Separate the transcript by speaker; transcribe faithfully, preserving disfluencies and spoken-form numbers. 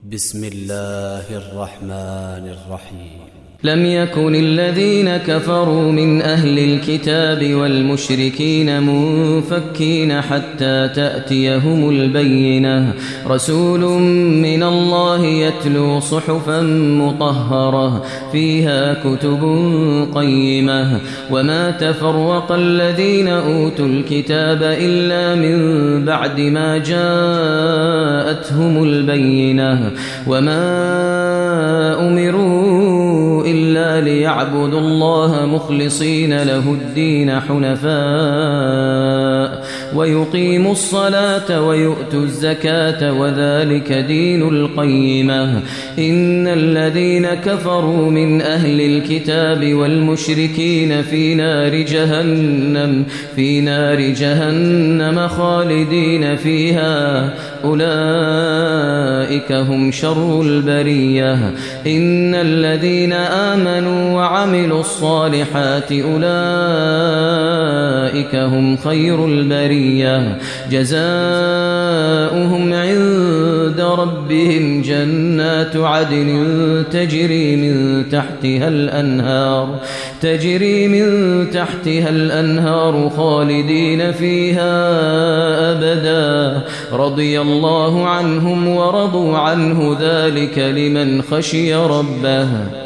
Speaker 1: بسم الله الرحمن الرحيم.
Speaker 2: لم يكن الذين كفروا من أهل الكتاب والمشركين منفكين حتى تأتيهم البينة رسول من الله يتلو صحفا مطهرة فيها كتب قيمة وما تفرق الذين أوتوا الكتاب إلا من بعد ما جاءتهم البينة وما أمروا إلا ليعبدوا الله مخلصين له الدين حنفاء ويقيموا الصلاة ويؤتوا الزكاة وذلك دين القيمة. إن الذين كفروا من أهل الكتاب والمشركين في نار جهنم في نار جهنم خالدين فيها أولئك هم شر البرية. إن الذين آمنوا وعملوا الصالحات أولئك هم خير البرية جزاؤهم عند ربهم جنات عدن تجري من تحتها الأنهار تجري من تحتها الأنهار خالدين فيها أبدا رضي الله عنهم ورضوا عنه ذلك لمن خشي ربه.